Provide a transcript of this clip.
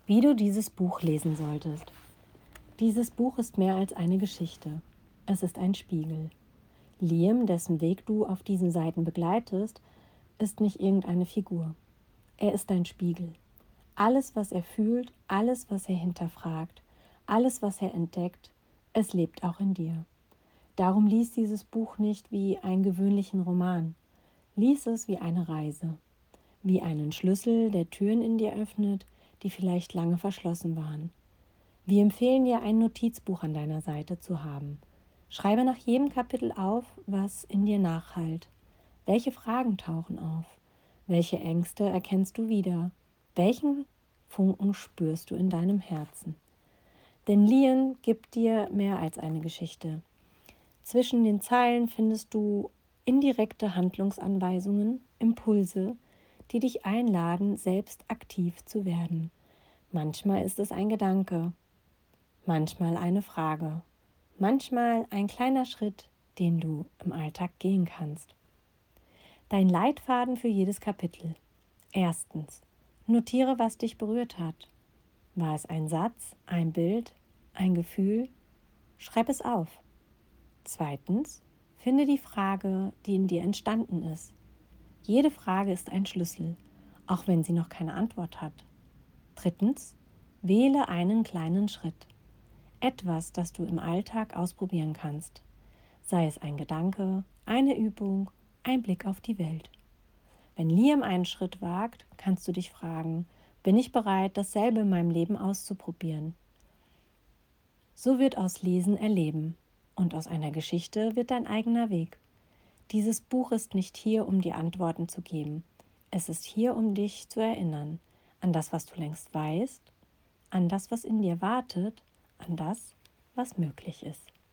Wie du dieses Buch lesen solltest. Dieses Buch ist mehr als eine Geschichte. Es ist ein Spiegel. Liam, dessen Weg du auf diesen Seiten begleitest, ist nicht irgendeine Figur. Er ist ein Spiegel. Alles, was er fühlt, alles, was er hinterfragt, alles, was er entdeckt, es lebt auch in dir. Darum lies dieses Buch nicht wie einen gewöhnlichen Roman. Lies es wie eine Reise, wie einen Schlüssel, der Türen in dir öffnet, die vielleicht lange verschlossen waren. Wir empfehlen dir, ein Notizbuch an deiner Seite zu haben. Schreibe nach jedem Kapitel auf, was in dir nachhallt. Welche Fragen tauchen auf? Welche Ängste erkennst du wieder? Welchen Funken spürst du in deinem Herzen? Denn Liam gibt dir mehr als eine Geschichte. Zwischen den Zeilen findest du indirekte Handlungsanweisungen, Impulse, die dich einladen, selbst aktiv zu werden. Manchmal ist es ein Gedanke, manchmal eine Frage, manchmal ein kleiner Schritt, den du im Alltag gehen kannst. Dein Leitfaden für jedes Kapitel. Erstens, notiere, was dich berührt hat. War es ein Satz, ein Bild, ein Gefühl? Schreib es auf. Zweitens, finde die Frage, die in dir entstanden ist. Jede Frage ist ein Schlüssel, auch wenn sie noch keine Antwort hat. Drittens, wähle einen kleinen Schritt. Etwas, das du im Alltag ausprobieren kannst. Sei es ein Gedanke, eine Übung, ein Blick auf die Welt. Wenn Liam einen Schritt wagt, kannst du dich fragen, bin ich bereit, dasselbe in meinem Leben auszuprobieren? So wird aus Lesen Erleben und aus einer Geschichte wird dein eigener Weg. Dieses Buch ist nicht hier, um dir Antworten zu geben. Es ist hier, um dich zu erinnern an das, was du längst weißt, an das, was in dir wartet, an das, was möglich ist.